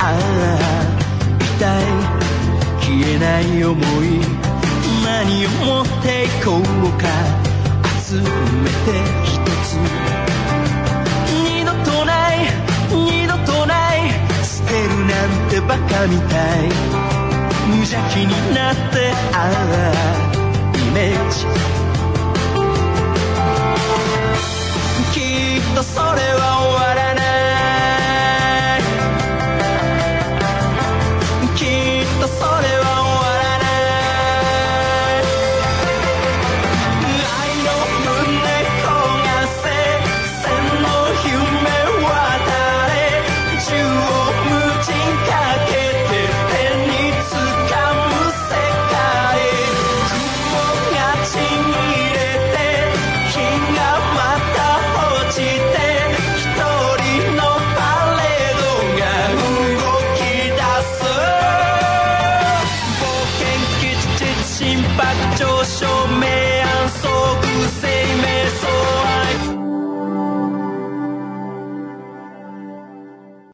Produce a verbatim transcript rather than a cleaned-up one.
ああ痛い消えない想い何を持っていこうか集めて一つ二度とない二度とない捨てるなんてバカみたい無邪気になってああイメージきっとそれは終わらない